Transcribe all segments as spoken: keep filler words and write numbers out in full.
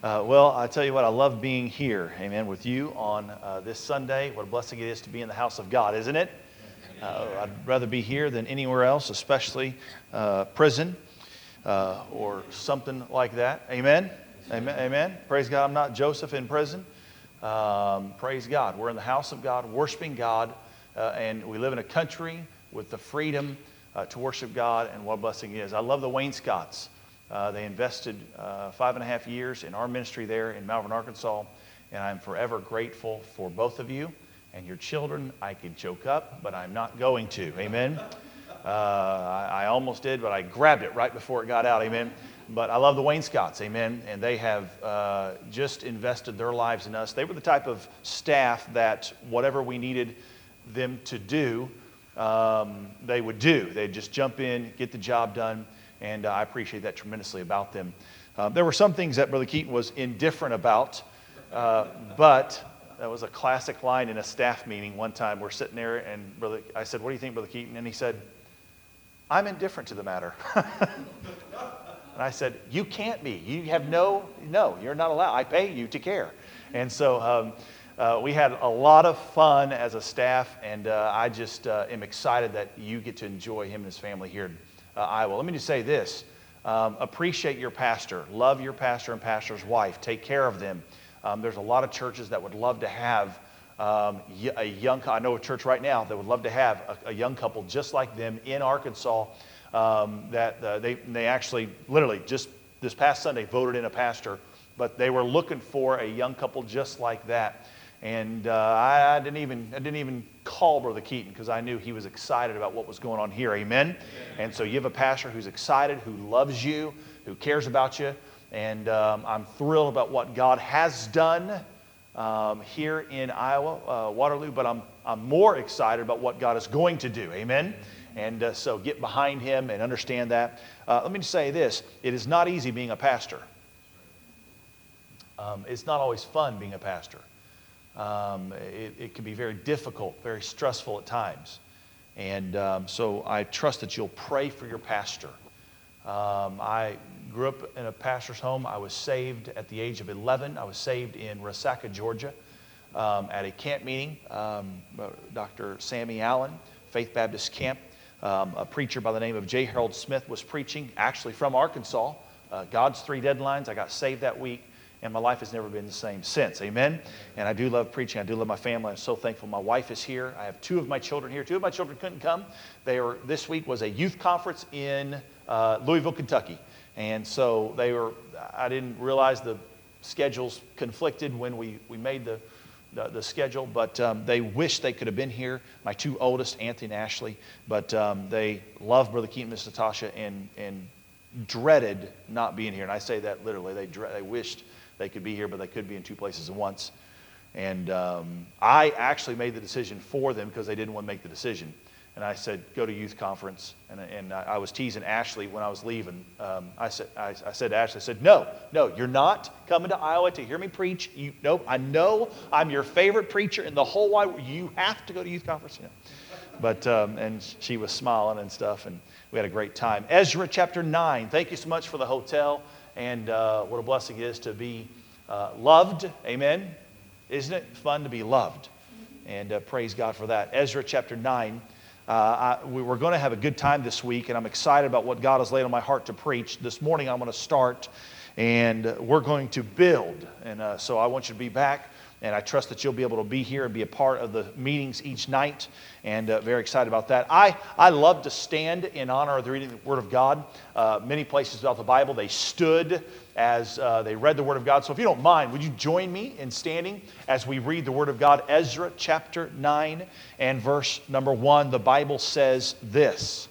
Uh, well, I tell you what, I love being here, amen, with you on uh, this Sunday. What a blessing it is to be in the house of God, isn't it? Uh, I'd rather be here than anywhere else, especially uh, prison uh, or something like that. Amen? Amen? Amen? Praise God, I'm not Joseph in prison. Um, praise God. We're in the house of God, worshiping God, uh, and we live in a country with the freedom uh, to worship God, and what a blessing it is. I love the Wainscots. Uh, they invested uh, five and a half years in our ministry there in Malvern, Arkansas, and I'm forever grateful for both of you and your children. I could choke up, but I'm not going to. Amen? Uh, I, I almost did, but I grabbed it right before it got out. Amen? But I love the Wainscots. Amen? And they have uh, just invested their lives in us. They were the type of staff that whatever we needed them to do, um, they would do. They'd just jump in, get the job done. And uh, I appreciate that tremendously about them. Uh, there were some things that Brother Keaton was indifferent about, uh, but that was a classic line in a staff meeting one time. We're sitting there, and Brother, I said, "What do you think, Brother Keaton?" And he said, "I'm indifferent to the matter." And I said, "You can't be. You have no, no, you're not allowed. I pay you to care." And so um, uh, we had a lot of fun as a staff, and uh, I just uh, am excited that you get to enjoy him and his family here Uh, Iowa. Let me just say this. Um, appreciate your pastor. Love your pastor and pastor's wife. Take care of them. Um, there's a lot of churches that would love to have um, a young, I know a church right now that would love to have a, a young couple just like them in Arkansas um, that uh, they, they actually literally just this past Sunday voted in a pastor, but they were looking for a young couple just like that. And uh, I, I didn't even I didn't even call Brother Keaton because I knew he was excited about what was going on here. Amen? Amen. And so you have a pastor who's excited, who loves you, who cares about you. And um, I'm thrilled about what God has done um, here in Iowa, uh, Waterloo. But I'm I'm more excited about what God is going to do. Amen? And uh, so get behind him and understand that. Uh, let me just say this. It is not easy being a pastor. Um, it's not always fun being a pastor. Um, it, it can be very difficult, very stressful at times. And um, so I trust that you'll pray for your pastor. Um, I grew up in a pastor's home. I was saved at the age of eleven. I was saved in Resaca, Georgia, um, at a camp meeting. Um, Doctor Sammy Allen, Faith Baptist Camp. Um, a preacher by the name of J. Harold Smith was preaching, actually from Arkansas. Uh, God's Three Deadlines. I got saved that week. And my life has never been the same since. Amen? And I do love preaching. I do love my family. I'm so thankful my wife is here. I have two of my children here. Two of my children couldn't come. They were, this week was a youth conference in uh, Louisville, Kentucky. And so they were, I didn't realize the schedules conflicted when we, we made the, the, the schedule. But um, they wish they could have been here. My two oldest, Anthony and Ashley. But um, they love Brother Keaton and Miss Natasha and, and dreaded not being here. And I say that literally. They, dre- they wished they could be here, but they could be in two places at once. And um, I actually made the decision for them because they didn't want to make the decision. And I said, go to youth conference. And, and I was teasing Ashley when I was leaving. Um, I, said, I, I said to Ashley, I said, no, no, you're not coming to Iowa to hear me preach. You, nope, I know I'm your favorite preacher in the whole wide world. You have to go to youth conference. You know. But, um, and she was smiling and stuff, and we had a great time. Ezra chapter nine. Thank you so much for the hotel. And uh, what a blessing it is to be uh, loved. Amen. Isn't it fun to be loved? And uh, praise God for that. Ezra chapter nine. Uh, I, we were going to have a good time this week, and I'm excited about what God has laid on my heart to preach. This morning I'm going to start, and we're going to build. And uh, so I want you to be back. And I trust that you'll be able to be here and be a part of the meetings each night. And uh, very excited about that. I, I love to stand in honor of the reading of the Word of God. Uh, many places throughout the Bible, they stood as uh, they read the Word of God. So if you don't mind, would you join me in standing as we read the Word of God? Ezra chapter nine and verse number one. The Bible says this.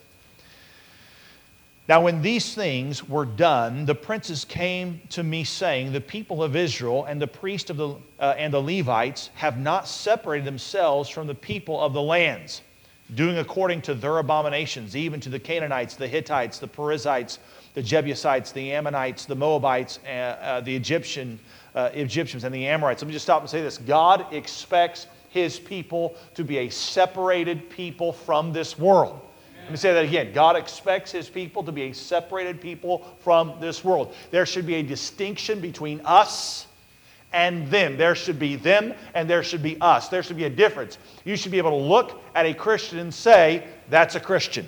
Now, when these things were done, the princes came to me, saying, the people of Israel and the priests of the uh, and the Levites have not separated themselves from the people of the lands, doing according to their abominations, even to the Canaanites, the Hittites, the Perizzites, the Jebusites, the Ammonites, the Moabites, uh, uh, the Egyptian uh, Egyptians, and the Amorites. Let me just stop and say this: God expects His people to be a separated people from this world. Let me say that again. God expects His people to be a separated people from this world. There should be a distinction between us and them. There should be them and there should be us. There should be a difference. You should be able to look at a Christian and say, that's a Christian.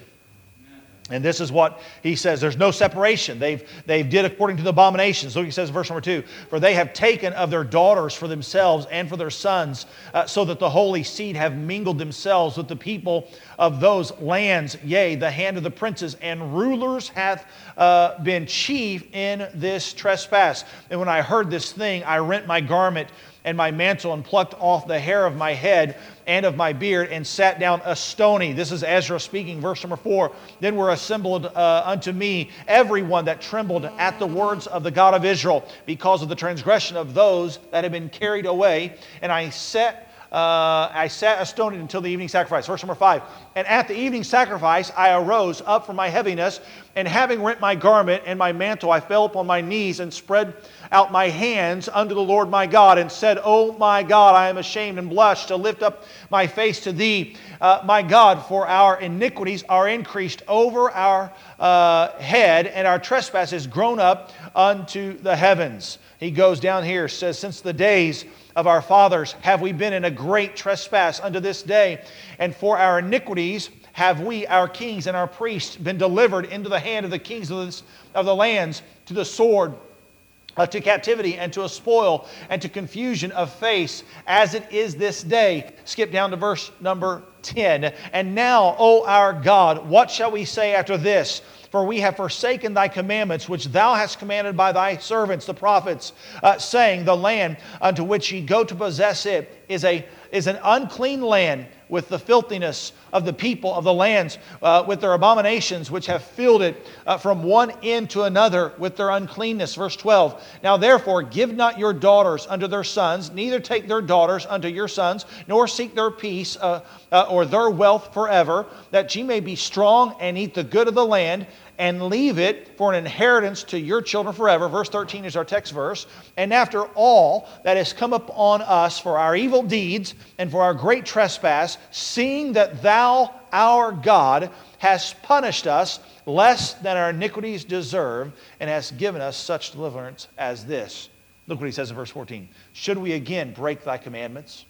And this is what he says. There's no separation. They've, they've did according to the abominations. Look, he says in verse number two, for they have taken of their daughters for themselves and for their sons, uh, so that the holy seed have mingled themselves with the people of those lands. Yea, the hand of the princes and rulers hath uh, been chief in this trespass. And when I heard this thing, I rent my garment and my mantle, and plucked off the hair of my head and of my beard, and sat down a stony. This is Ezra speaking, verse number four. Then were assembled uh, unto me every one that trembled at the words of the God of Israel, because of the transgression of those that had been carried away. And I sat Uh, I sat astonished until the evening sacrifice. Verse number five. And at the evening sacrifice I arose up from my heaviness, and having rent my garment and my mantle, I fell upon my knees and spread out my hands unto the Lord my God, and said, O my God, I am ashamed and blush to lift up my face to Thee, uh, my God, for our iniquities are increased over our uh, head, and our trespass is grown up unto the heavens. He goes down here, says, since the days of our fathers have we been in a great trespass unto this day, and for our iniquities have we, our kings and our priests, been delivered into the hand of the kings of, this, of the lands, to the sword, uh, to captivity, and to a spoil, and to confusion of face, as it is this day. Skip down to verse number ten. And now, O our God, what shall we say after this? For we have forsaken Thy commandments, which Thou hast commanded by Thy servants, the prophets, uh, saying, the land unto which ye go to possess it is, a, is an unclean land, with the filthiness of the people of the lands, uh, with their abominations, which have filled it uh, from one end to another with their uncleanness. Verse twelve. Now therefore give not your daughters unto their sons, neither take their daughters unto your sons, nor seek their peace uh, uh, or their wealth forever, that ye may be strong and eat the good of the land, and leave it for an inheritance to your children forever. Verse thirteen is our text verse. And after all that has come upon us for our evil deeds and for our great trespass, seeing that Thou, our God, hast punished us less than our iniquities deserve, and hast given us such deliverance as this. Look what he says in verse fourteen. Should we again break Thy commandments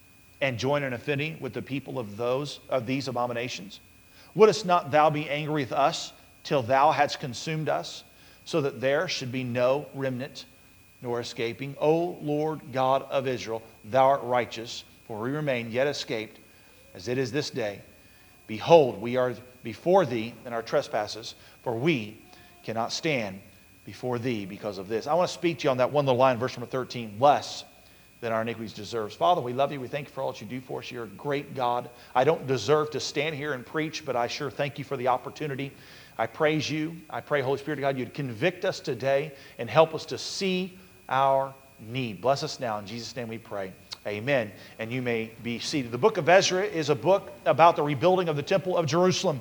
and join in affinity with the people of those of these abominations? Wouldest not Thou be angry with us till Thou hadst consumed us, so that there should be no remnant nor escaping? O Lord God of Israel, Thou art righteous, for we remain yet escaped, as it is this day. Behold, we are before Thee in our trespasses, for we cannot stand before Thee because of this. I want to speak to you on that one little line, verse number thirteen, less than our iniquities deserves. Father, we love You. We thank You for all that You do for us. You're a great God. I don't deserve to stand here and preach, but I sure thank You for the opportunity. I praise You. I pray, Holy Spirit of God, You'd convict us today and help us to see our need. Bless us now. In Jesus' name we pray. Amen. And you may be seated. The book of Ezra is a book about the rebuilding of the Temple of Jerusalem.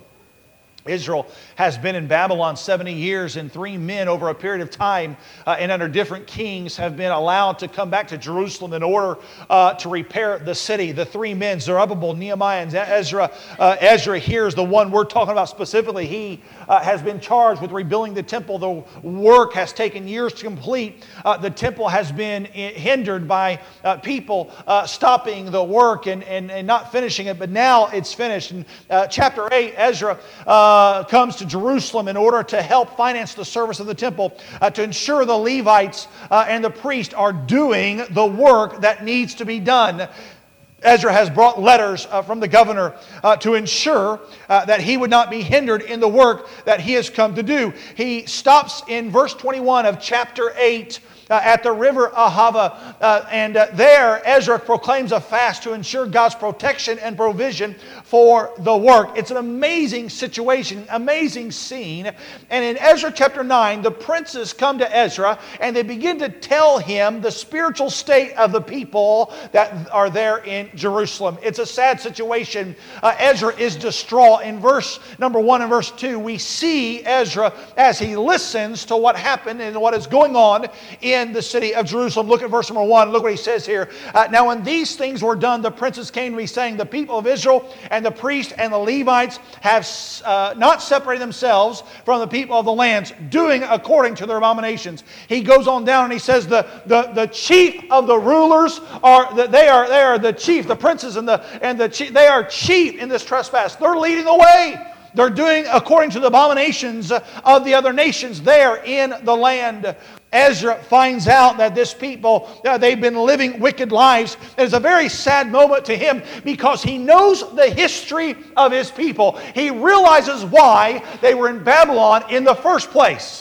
Israel has been in Babylon seventy years, and three men over a period of time uh, and under different kings have been allowed to come back to Jerusalem in order uh, to repair the city. The three men, Zerubbabel, Nehemiah, and Ezra. Uh, Ezra here is the one we're talking about specifically. He uh, has been charged with rebuilding the temple. The work has taken years to complete. Uh, the temple has been hindered by uh, people uh, stopping the work and, and, and not finishing it, but now it's finished. In uh, chapter eight, Ezra uh, Uh, comes to Jerusalem in order to help finance the service of the temple, uh, to ensure the Levites uh, and the priests are doing the work that needs to be done. Ezra has brought letters uh, from the governor uh, to ensure uh, that he would not be hindered in the work that he has come to do. He stops in verse twenty-one of chapter eight Uh, at the river Ahava, uh, and uh, there Ezra proclaims a fast to ensure God's protection and provision for the work. It's an amazing situation, amazing scene. And in Ezra chapter nine, the princes come to Ezra and they begin to tell him the spiritual state of the people that are there in in Jerusalem. It's a sad situation. Uh, Ezra is distraught. In verse number one and verse two, we see Ezra as he listens to what happened and what is going on in the city of Jerusalem. Look at verse number one. Look what he says here. Uh, now when these things were done, the princes came to me saying, the people of Israel and the priests and the Levites have uh, not separated themselves from the people of the lands, doing according to their abominations. He goes on down and he says the, the, the chief of the rulers are, they are, they are the chief, the princes and the, and the chief, they are chief in this trespass. They're leading the way. They're doing according to the abominations of the other nations there in the land. Ezra finds out that this people, uh, they've been living wicked lives. It's a very sad moment to him because he knows the history of his people. He realizes why they were in Babylon in the first place.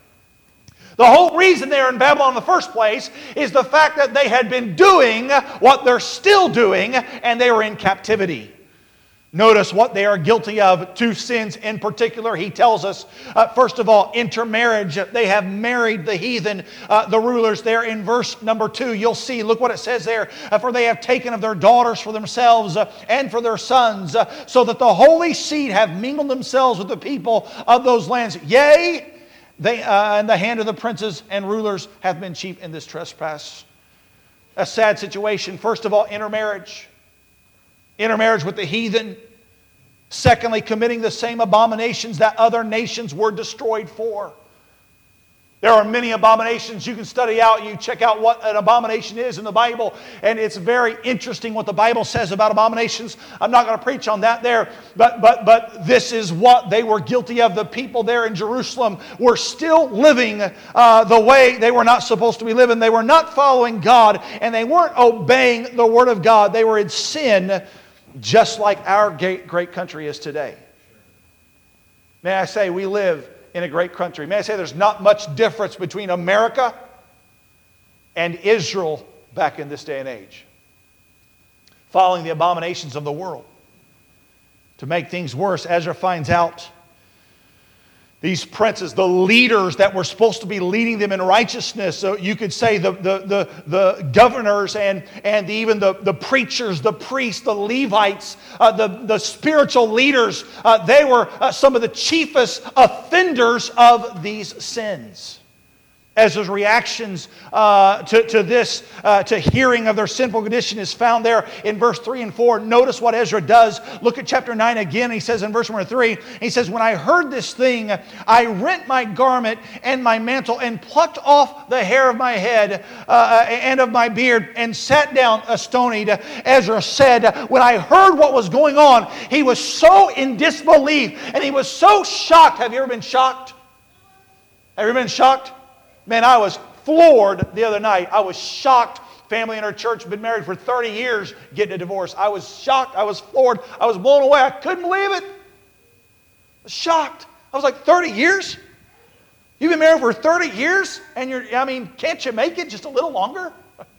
The whole reason they were in Babylon in the first place is the fact that they had been doing what they're still doing, and they were in captivity. Notice what they are guilty of, two sins in particular. He tells us, uh, first of all, intermarriage. They have married the heathen, uh, the rulers there in verse number two. You'll see, look what it says there. Uh, for they have taken of their daughters for themselves uh, and for their sons, uh, so that the holy seed have mingled themselves with the people of those lands. Yea, they, uh, and the hand of the princes and rulers have been chief in this trespass. A sad situation. First of all, intermarriage. Intermarriage with the heathen. Secondly, committing the same abominations that other nations were destroyed for. There are many abominations you can study out. You check out what an abomination is in the Bible, and it's very interesting what the Bible says about abominations. I'm not going to preach on that there, but, but, but this is what they were guilty of. The people there in Jerusalem were still living uh, the way they were not supposed to be living. They were not following God, and they weren't obeying the Word of God. They were in sin, just like our great, great country is today. May I say, we live in a great country. May I say there's not much difference between America and Israel back in this day and age. Following the abominations of the world. To make things worse, Ezra finds out these princes, the leaders that were supposed to be leading them in righteousness, so you could say the, the, the, the governors and, and even the, the preachers, the priests, the Levites, uh, the, the spiritual leaders, uh, they were uh, some of the chiefest offenders of these sins. Ezra's reactions uh, to, to this, uh, to hearing of their sinful condition is found there in verse three and four. Notice what Ezra does. Look at chapter nine again. He says in verse number three, he says, when I heard this thing, I rent my garment and my mantle and plucked off the hair of my head uh, and of my beard and sat down astonied. Ezra said, when I heard what was going on, he was so in disbelief and he was so shocked. Have you ever been shocked? Have you ever been shocked? Man, I was floored the other night. I was shocked. Family in our church been married for thirty years, getting a divorce. I was shocked. I was floored. I was blown away. I couldn't believe it. I was shocked. I was like, thirty years? You've been married for thirty years? And you're, I mean, can't you make it just a little longer?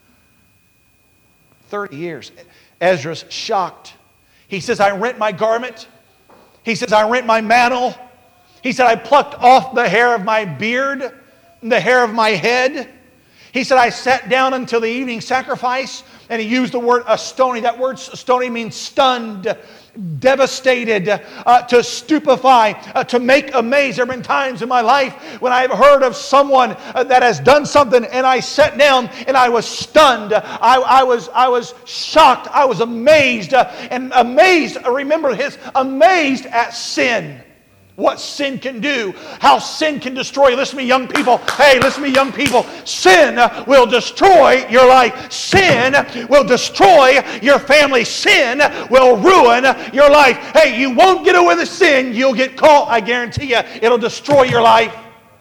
thirty years. Ezra's shocked. He says, I rent my garment. He says, I rent my mantle. He said, I plucked off the hair of my beard, the hair of my head. He said, I sat down until the evening sacrifice. And he used the word astoni. That word astoni means stunned, devastated, uh, to stupefy, uh, to make amazed. There have been times in my life when I've heard of someone uh, that has done something, and I sat down and I was stunned. I, I was I was shocked. I was amazed. Uh, and amazed, remember his, amazed at sin. What sin can do, how sin can destroy. Listen to me, young people. Hey, listen to me, young people. Sin will destroy your life. Sin will destroy your family. Sin will ruin your life. Hey, you won't get away with sin. You'll get caught. I guarantee you, it'll destroy your life.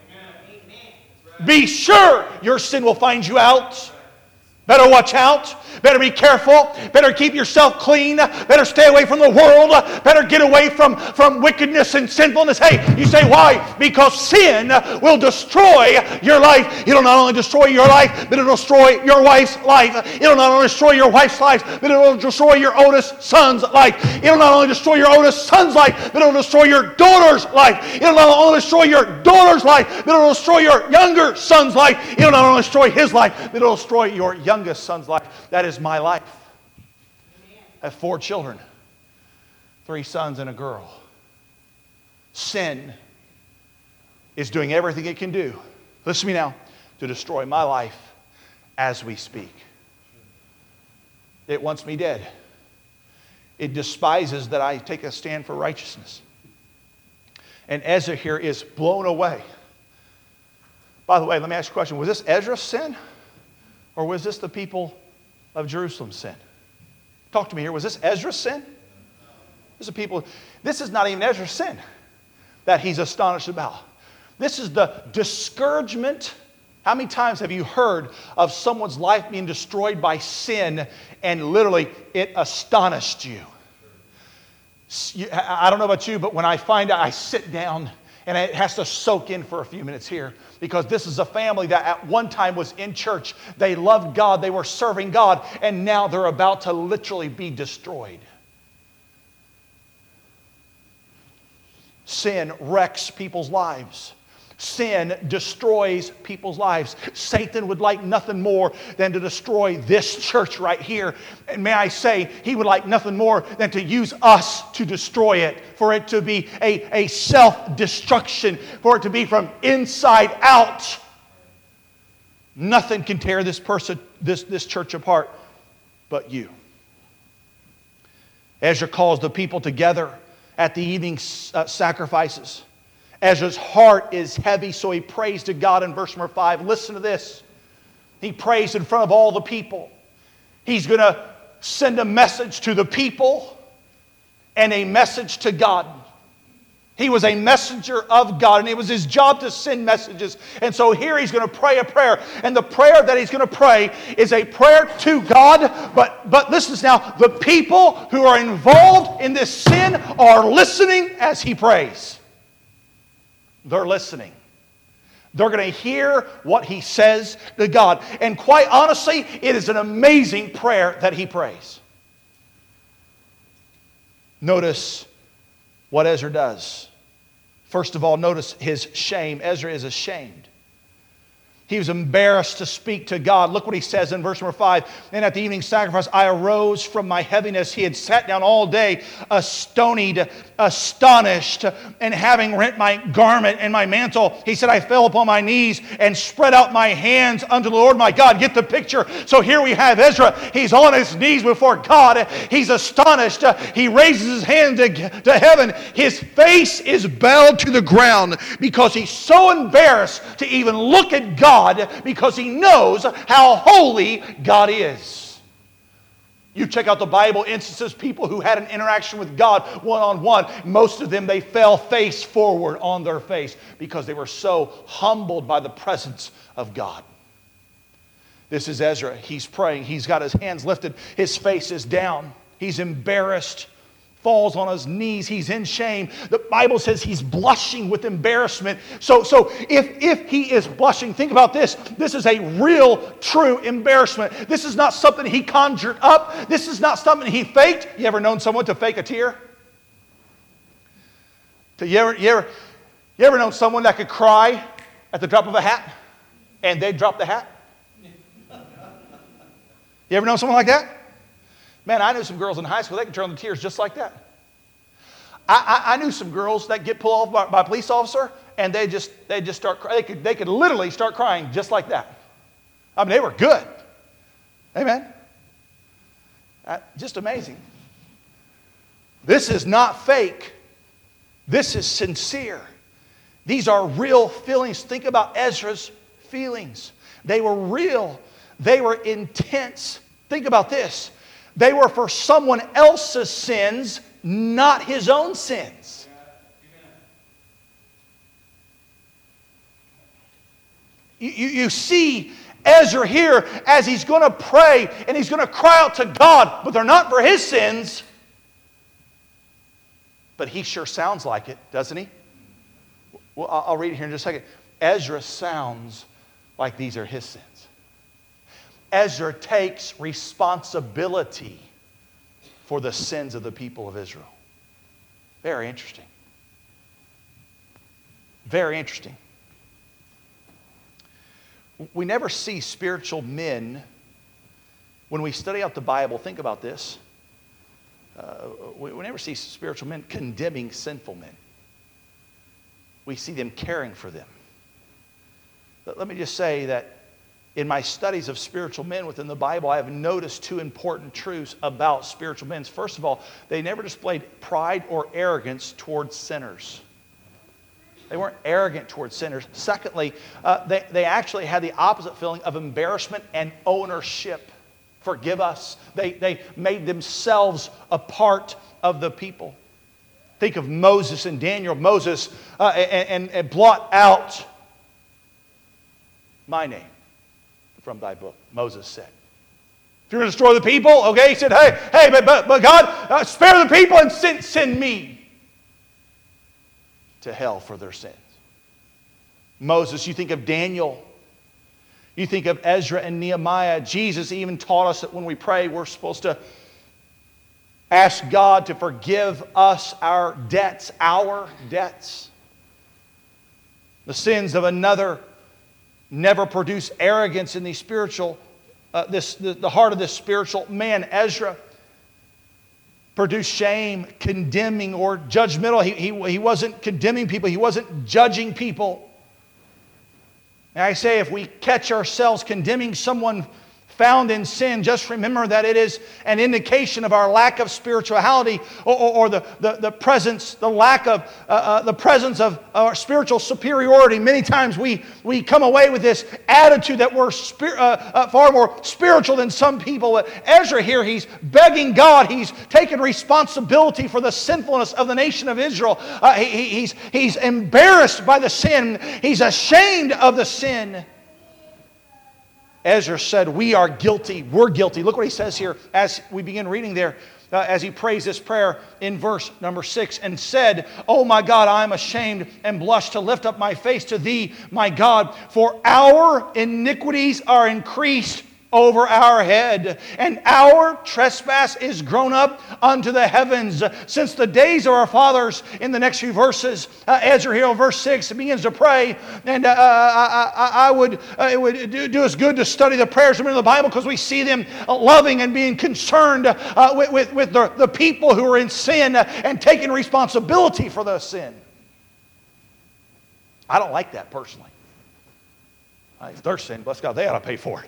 Be sure your sin will find you out. Better watch out. Better be careful. Better keep yourself clean. Better stay away from the world. Better get away from, from wickedness and sinfulness. Hey, you say why? Because sin will destroy your life. It'll not only destroy your life, but it'll destroy your wife's life. It'll not only destroy your wife's life, but it'll destroy your oldest son's life. It'll not only destroy your oldest son's life, but it'll destroy your daughter's life. It'll not only destroy your daughter's life, but it'll destroy your younger son's life. It'll not only destroy his life, but it'll destroy your youngest son's life. That is my life. I have four children, three sons and a girl. Sin is doing everything it can do, listen to me now, to destroy my life as we speak. It wants me dead. It despises that I take a stand for righteousness. And Ezra here is blown away. By the way, let me ask you a question. Was this Ezra's sin? Or was this the people of Jerusalem's sin? Talk to me here. Was this Ezra's sin? This is people. This is not even Ezra's sin that he's astonished about. This is the discouragement. How many times have you heard of someone's life being destroyed by sin and literally it astonished you? I don't know about you, but when I find out, I sit down and it has to soak in for a few minutes here, because this is a family that at one time was in church. They loved God, they were serving God, and now they're about to literally be destroyed. Sin wrecks people's lives. Sin destroys people's lives. Satan would like nothing more than to destroy this church right here. And may I say, he would like nothing more than to use us to destroy it. For it to be a, a self-destruction. For it to be from inside out. Nothing can tear this person, this, this church apart but you. Ezra calls the people together at the evening uh, sacrifices. Ezra's heart is heavy, so he prays to God in verse number five. Listen to this. He prays in front of all the people. He's going to send a message to the people and a message to God. He was a messenger of God, and it was his job to send messages. And so here he's going to pray a prayer. And the prayer that he's going to pray is a prayer to God. But, but listen now, the people who are involved in this sin are listening as he prays. They're listening. They're going to hear what he says to God. And quite honestly, it is an amazing prayer that he prays. Notice what Ezra does. First of all, notice his shame. Ezra is ashamed. He was embarrassed to speak to God. Look what he says in verse number five. And at the evening sacrifice, I arose from my heaviness. He had sat down all day, astonied, astonished, and having rent my garment and my mantle, he said, I fell upon my knees and spread out my hands unto the Lord my God. Get the picture. So here we have Ezra. He's on his knees before God. He's astonished. He raises his hand to, to heaven. His face is bowed to the ground because he's so embarrassed to even look at God, because he knows how holy God is. You check out the Bible instances, people who had an interaction with God one-on-one, most of them, they fell face forward on their face because they were so humbled by the presence of God. This is Ezra. He's praying. He's got his hands lifted. His face is down. He's embarrassed. Falls on his knees. He's in shame. The Bible says he's blushing with embarrassment. So, so if, if he is blushing, think about this. This is a real, true embarrassment. This is not something he conjured up. This is not something he faked. You ever known someone to fake a tear? To, you, ever, you, ever, you ever known someone that could cry at the drop of a hat and they'd drop the hat? You ever know someone like that? Man, I knew some girls in high school, they could turn on the tears just like that. I, I, I knew some girls that get pulled off by, by a police officer, and they just they just start they could they could literally start crying just like that. I mean, they were good. Amen. Uh, just amazing. This is not fake. This is sincere. These are real feelings. Think about Ezra's feelings. They were real. They were intense. Think about this. They were for someone else's sins, not his own sins. You, you, you see Ezra here as he's going to pray and he's going to cry out to God, but they're not for his sins. But he sure sounds like it, doesn't he? Well, I'll read it here in just a second. Ezra sounds like these are his sins. Ezra takes responsibility for the sins of the people of Israel. Very interesting. Very interesting. We never see spiritual men, when we study out the Bible, think about this. uh, we, we never see spiritual men condemning sinful men. We see them caring for them. But let me just say that in my studies of spiritual men within the Bible, I have noticed two important truths about spiritual men. First of all, they never displayed pride or arrogance towards sinners. They weren't arrogant towards sinners. Secondly, uh, they, they actually had the opposite feeling of embarrassment and ownership. Forgive us. They, they made themselves a part of the people. Think of Moses and Daniel. Moses uh, and, and, and blot out my name from thy book, Moses said. If you're going to destroy the people, okay, he said, hey, hey, but, but, but God, uh, spare the people and send, send me to hell for their sins. Moses, you think of Daniel. You think of Ezra and Nehemiah. Jesus even taught us that when we pray, we're supposed to ask God to forgive us our debts, our debts. The sins of another never produce arrogance in the spiritual, uh, this the, the heart of this spiritual man. Ezra produced shame, condemning, or judgmental. He, he, he wasn't condemning people. He wasn't judging people. And I say, if we catch ourselves condemning someone found in sin, just remember that it is an indication of our lack of spirituality, or, or, or the, the, the presence, the lack of uh, uh, the presence of our spiritual superiority. Many times we, we come away with this attitude that we're spir- uh, uh, far more spiritual than some people. But Ezra here, he's begging God. He's taking responsibility for the sinfulness of the nation of Israel. Uh, he, he's, he's embarrassed by the sin. He's ashamed of the sin. Ezra said, we are guilty. We're guilty. Look what he says here as we begin reading there, uh, as he prays this prayer in verse number six. And said, oh my God, I am ashamed and blush to lift up my face to thee, my God, for our iniquities are increased over our head, and our trespass is grown up unto the heavens. Since the days of our fathers, in the next few verses, uh, Ezra here in verse six begins to pray, and uh, I, I, I would uh, it would do, do us good to study the prayers of the Bible, because we see them loving and being concerned uh, with, with, with the, the people who are in sin and taking responsibility for the sin. I don't like that personally. It's their sin, bless God, they ought to pay for it.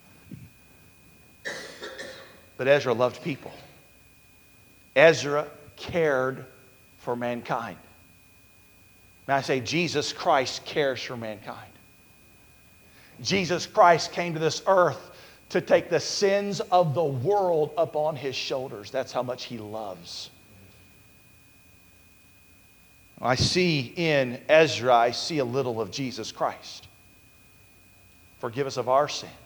But Ezra loved people. Ezra cared for mankind. May I say, Jesus Christ cares for mankind. Jesus Christ came to this earth to take the sins of the world upon His shoulders. That's how much He loves. I see in Ezra, I see a little of Jesus Christ. Forgive us of our sins.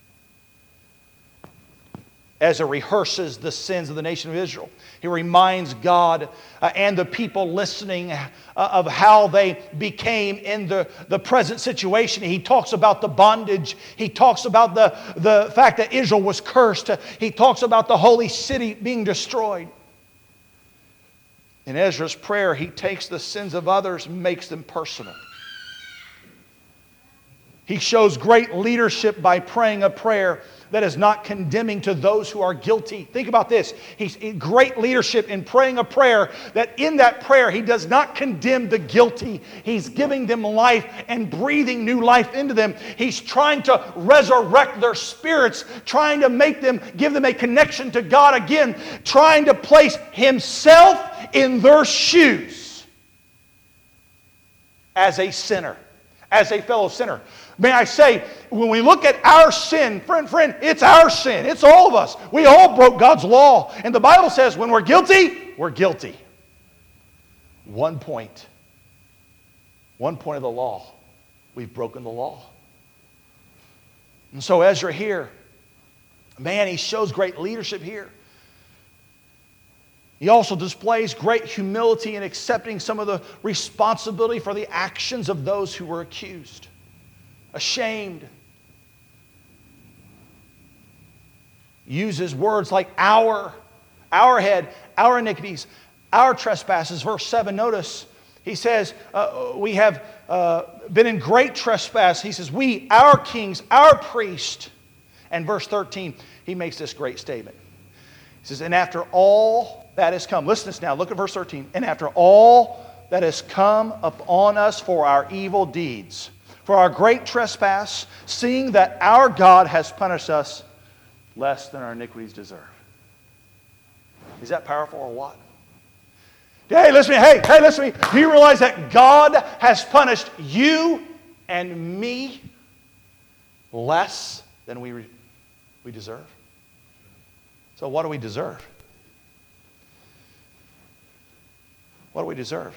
Ezra rehearses the sins of the nation of Israel. He reminds God uh, and the people listening uh, of how they became in the, the present situation. He talks about the bondage. He talks about the, the fact that Israel was cursed. He talks about the holy city being destroyed. In Ezra's prayer, he takes the sins of others and makes them personal. He shows great leadership by praying a prayer that is not condemning to those who are guilty. Think about this. He's in great leadership in praying a prayer that in that prayer he does not condemn the guilty. He's giving them life and breathing new life into them. He's trying to resurrect their spirits, trying to make them, give them a connection to God again, trying to place himself in their shoes as a sinner, as a fellow sinner. May I say, when we look at our sin, friend, friend, it's our sin. It's all of us. We all broke God's law. And the Bible says when we're guilty, we're guilty. One point. One point of the law. We've broken the law. And so Ezra here, man, he shows great leadership here. He also displays great humility in accepting some of the responsibility for the actions of those who were accused. Ashamed. Uses words like our, our head, our iniquities, our trespasses. Verse seven, notice, he says, uh, we have uh, been in great trespass. He says, we, our kings, our priest. And verse thirteen, he makes this great statement. He He says, and after all that has come, listen to this now, look at verse thirteen. And after all that has come upon us for our evil deeds, for our great trespass, seeing that our God has punished us less than our iniquities deserve. Is that powerful or what? Hey, listen to me. Hey, hey, listen to me. Do you realize that God has punished you and me less than we, we deserve? So what do we deserve? What do we deserve?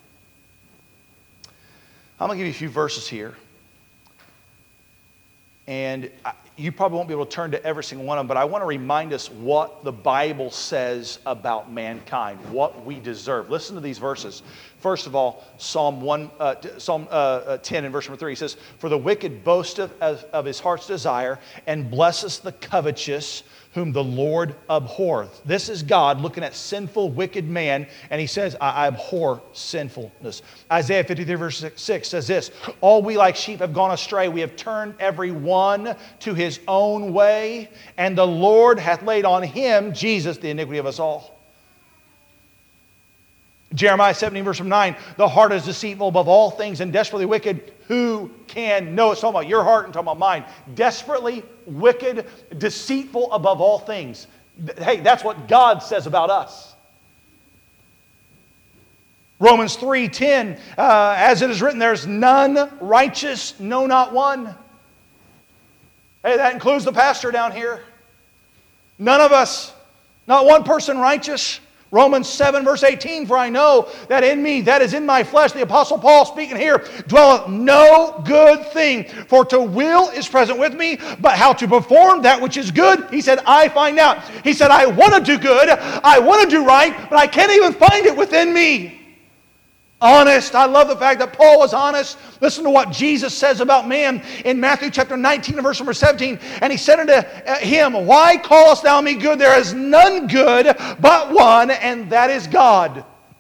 I'm going to give you a few verses here. And you probably won't be able to turn to every single one of them, but I want to remind us what the Bible says about mankind, what we deserve. Listen to these verses. First of all, Psalm one, uh, Psalm uh, ten and verse number three, he says, for the wicked boasteth of, of his heart's desire, and blesseth the covetous, whom the Lord abhorreth. This is God looking at sinful, wicked man, and he says, I, I abhor sinfulness. Isaiah fifty-three verse six says this, all we like sheep have gone astray. We have turned every one to his own way, and the Lord hath laid on him, Jesus, the iniquity of us all. Jeremiah seventeen verse nine, the heart is deceitful above all things and desperately wicked. Who can know? It's talking about your heart and talking about mine. Desperately wicked, deceitful above all things. Hey, that's what God says about us. Romans three ten, uh, as it is written, there's none righteous, no, not one. Hey, that includes the pastor down here. None of us, not one person righteous. Romans seven verse eighteen, for I know that in me, that is in my flesh, the Apostle Paul speaking here, dwelleth no good thing. For to will is present with me, but how to perform that which is good, he said, I find out. He said, I want to do good, I want to do right, but I can't even find it within me. Honest. I love the fact that Paul was honest. Listen to what Jesus says about man in Matthew chapter nineteen and verse number seventeen. And he said unto him, why callest thou me good? There is none good but one, and that is God.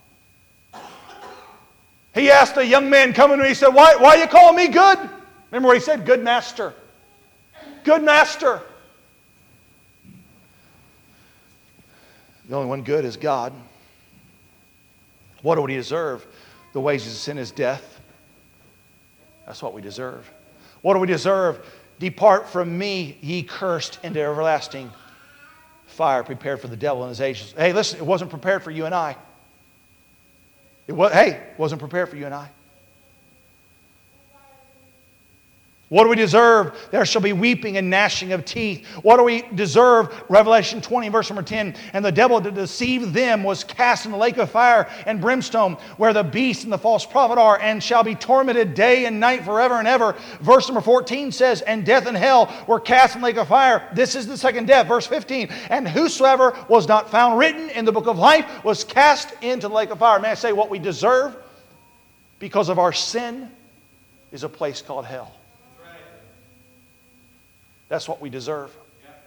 He asked a young man coming to him, he said, why, why are you calling me good? Remember what he said? Good master. Good master. The only one good is God. What do we deserve? The wages of sin is death. That's what we deserve. What do we deserve? Depart from me, ye cursed, into everlasting fire prepared for the devil and his angels. Hey, listen, it wasn't prepared for you and I. It was, hey, it wasn't prepared for you and I. What do we deserve? There shall be weeping and gnashing of teeth. What do we deserve? Revelation twenty, verse number ten. And the devil to deceive them was cast in the lake of fire and brimstone, where the beast and the false prophet are, and shall be tormented day and night forever and ever. Verse number fourteen says, and death and hell were cast in the lake of fire. This is the second death. Verse fifteen. And whosoever was not found written in the book of life was cast into the lake of fire. May I say, what we deserve because of our sin is a place called hell. That's what we deserve.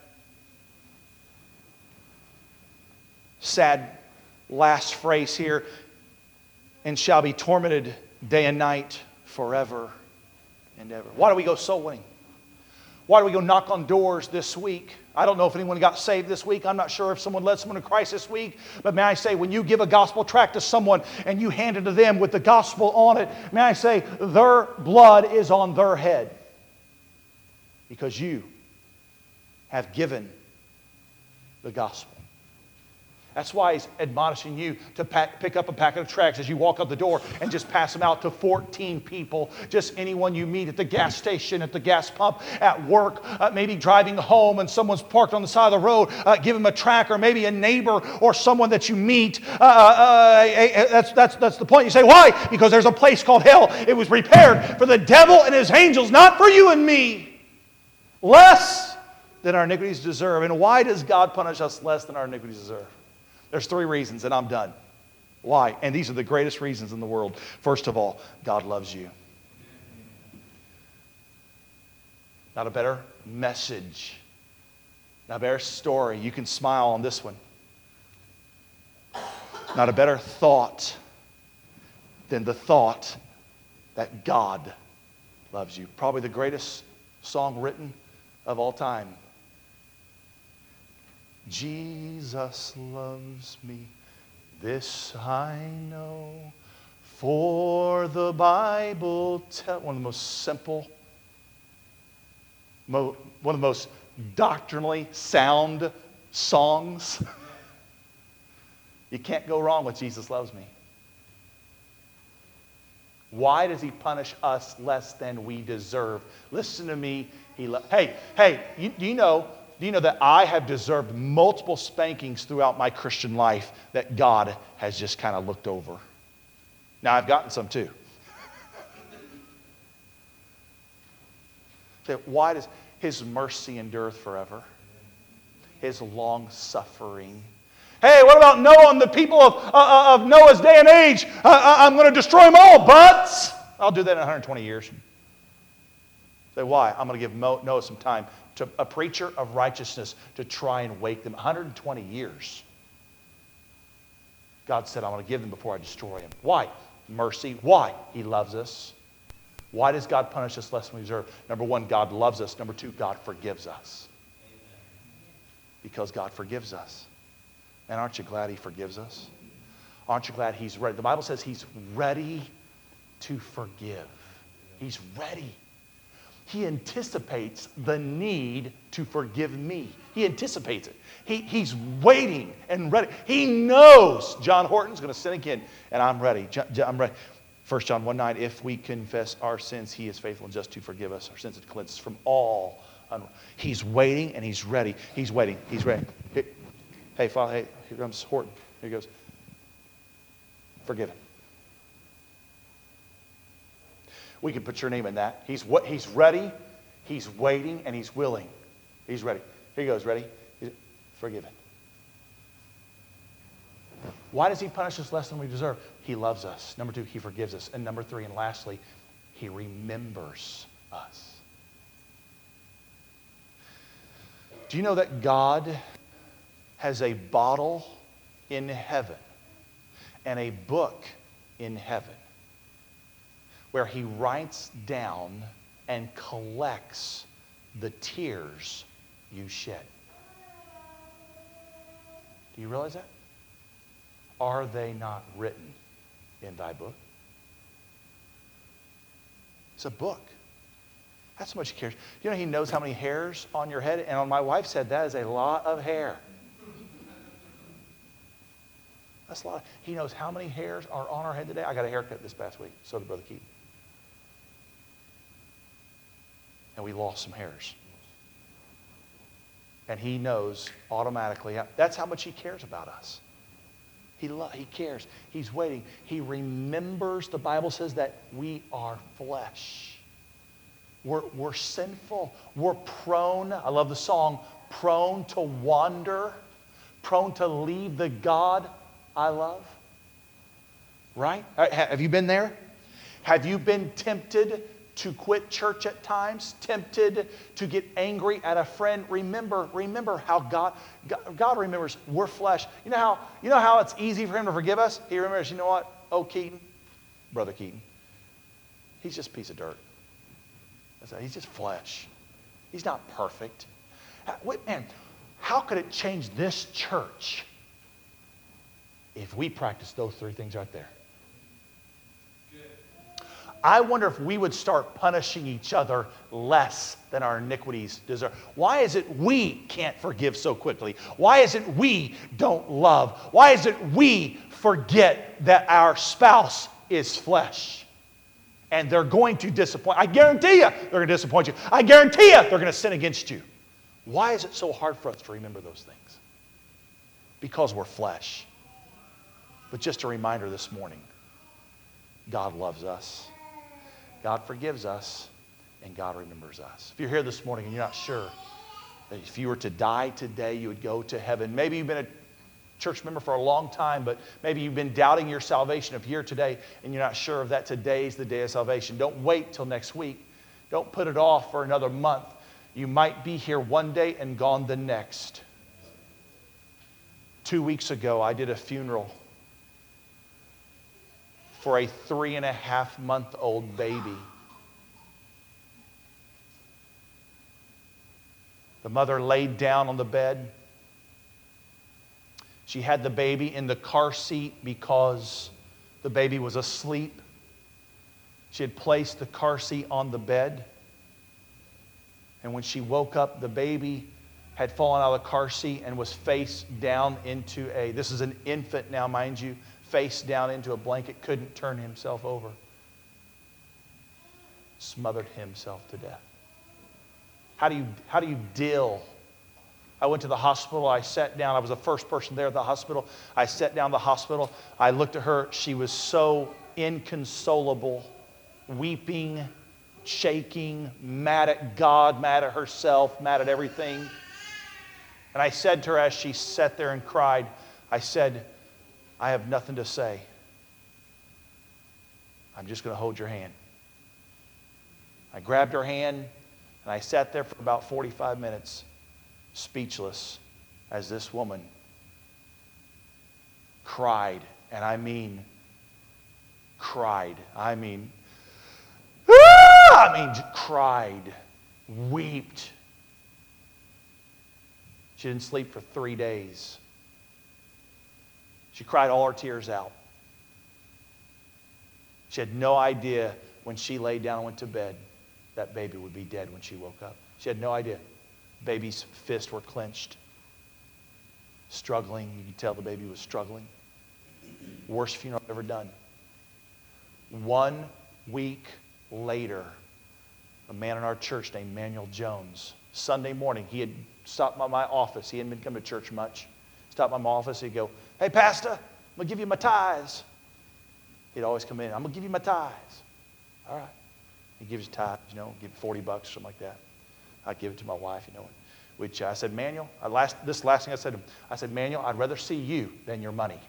Sad last phrase here. And shall be tormented day and night forever and ever. Why do we go soul winning? Why do we go knock on doors this week? I don't know if anyone got saved this week. I'm not sure if someone led someone to Christ this week. But may I say, when you give a gospel tract to someone and you hand it to them with the gospel on it, may I say, their blood is on their head. Because you have given the gospel. That's why he's admonishing you to pack, pick up a packet of tracts as you walk out the door and just pass them out to fourteen people. Just anyone you meet at the gas station, at the gas pump, at work, uh, maybe driving home and someone's parked on the side of the road. Uh, give them a tract, or maybe a neighbor or someone that you meet. Uh, uh, that's, that's, that's the point. You say, why? Because there's a place called hell. It was prepared for the devil and his angels, not for you and me. Less than our iniquities deserve. And why does God punish us less than our iniquities deserve? There's three reasons, and I'm done. Why? And these are the greatest reasons in the world. First of all, God loves you. Not a better message. Not a better story. You can smile on this one. Not a better thought than the thought that God loves you. Probably the greatest song written of all time. Jesus loves me, this I know, for the Bible tells. One of the most simple, mo- one of the most doctrinally sound songs. You can't go wrong with Jesus loves me. Why does he punish us less than we deserve? Listen to me. He lo- hey, hey, you, do you know, do you know that I have deserved multiple spankings throughout my Christian life that God has just kind of looked over? Now, I've gotten some too. So why does his mercy endureth forever? His long suffering. Hey, what about Noah and the people of, uh, of Noah's day and age? Uh, I'm going to destroy them all, but I'll do that in one hundred twenty years. Say, why? I'm going to give Noah some time, to a preacher of righteousness, to try and wake them. one hundred twenty years. God said, I'm going to give them before I destroy them. Why? Mercy. Why? He loves us. Why does God punish us less than we deserve? Number one, God loves us. Number two, God forgives us. Because God forgives us. And aren't you glad he forgives us? Aren't you glad he's ready? The Bible says he's ready to forgive. He's ready. He anticipates the need to forgive me. He anticipates it. He, he's waiting and ready. He knows John Horton's going to sin again, and I'm ready. I'm ready. First John one nine, if we confess our sins, he is faithful and just to forgive us our sins and cleanse us from all. Un- he's waiting and he's ready. He's waiting. He's ready. Here, hey, Father, hey, here comes Horton. Here he goes. Forgiven. We can put your name in that. He's what he's ready, he's waiting, and he's willing. He's ready. Here he goes, ready? He's forgiven. Why does he punish us less than we deserve? He loves us. Number two, he forgives us. And number three, and lastly, he remembers us. Do you know that God has a bottle in heaven and a book in heaven where he writes down and collects the tears you shed? Do you realize that? Are they not written in thy book? It's a book. That's how much he cares. You know, he knows how many hairs on your head, and on my wife's head, that is a lot of hair. That's a lot. He knows how many hairs are on our head today. I got a haircut this past week. So did Brother Keaton. And we lost some hairs. And he knows automatically. That's how much he cares about us. He, lo- he cares. He's waiting. He remembers, the Bible says, that we are flesh. We're, we're sinful. We're prone, I love the song, prone to wander, prone to leave the God I love. Right? Have you been there? Have you been tempted to quit church at times? Tempted to get angry at a friend? Remember, remember how God, God, God remembers we're flesh. You know how, you know how it's easy for him to forgive us? He remembers, you know what? Oh, Keaton, Brother Keaton, he's just a piece of dirt. He's just flesh. He's not perfect. Wait, man, how could it change this church if we practice those three things right there? I wonder if we would start punishing each other less than our iniquities deserve. Why is it we can't forgive so quickly? Why is it we don't love? Why is it we forget that our spouse is flesh? And they're going to disappoint. I guarantee you they're going to disappoint you. I guarantee you they're going to sin against you. Why is it so hard for us to remember those things? Because we're flesh. But just a reminder this morning, God loves us. God forgives us, and God remembers us. If you're here this morning and you're not sure that if you were to die today, you would go to heaven. Maybe you've been a church member for a long time, but maybe you've been doubting your salvation. If you're here today and you're not sure of that, today's the day of salvation. Don't wait till next week. Don't put it off for another month. You might be here one day and gone the next. Two weeks ago, I did a funeral for a three and a half month old baby. The mother laid down on the bed. She had the baby in the car seat because the baby was asleep. She had placed the car seat on the bed. And when she woke up, the baby had fallen out of the car seat and was face down into a, this is an infant now, mind you, face down into a blanket, couldn't turn himself over. Smothered himself to death. How do you, how do you deal? I went to the hospital. I sat down. I was the first person there at the hospital. I sat down at the hospital. I looked at her. She was so inconsolable, weeping, shaking, mad at God, mad at herself, mad at everything. And I said to her as she sat there and cried, I said, I have nothing to say. I'm just going to hold your hand. I grabbed her hand and I sat there for about forty-five minutes, speechless, as this woman cried. And I mean, cried. I mean, I mean, cried, wept. She didn't sleep for three days. She cried all her tears out. She had no idea when she laid down and went to bed that baby would be dead when she woke up. She had no idea. Baby's fists were clenched, struggling. You could tell the baby was struggling. Worst funeral I've ever done. One week later, a man in our church named Manuel Jones, Sunday morning, he had stopped by my office. He hadn't been coming to church much. Stopped by my office. He'd go, hey, Pastor, I'm going to give you my tithes. He'd always come in. I'm going to give you my tithes. All right. He gives you tithes, you know, give forty bucks, something like that. I'd give it to my wife, you know. Which I said, Manuel, I last, this last thing I said to him, I said, Manuel, I'd rather see you than your money.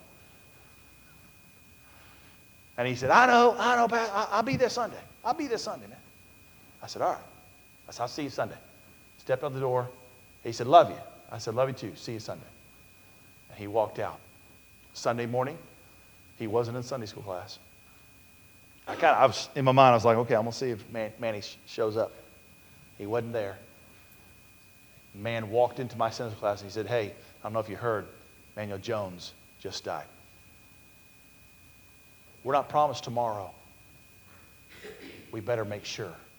And he said, I know, I know, Pastor, I'll be there Sunday. I'll be there Sunday, man. I said, all right. I said, I'll see you Sunday. Stepped out the door. He said, love you. I said, love you too. See you Sunday. And he walked out. Sunday morning, he wasn't in Sunday school class. I kind of, I was, in my mind, I was like, okay, I'm going to see if Man, Manny shows up. He wasn't there. The man walked into my Sunday school class and he said, hey, I don't know if you heard, Manuel Jones just died. We're not promised tomorrow. We better make sure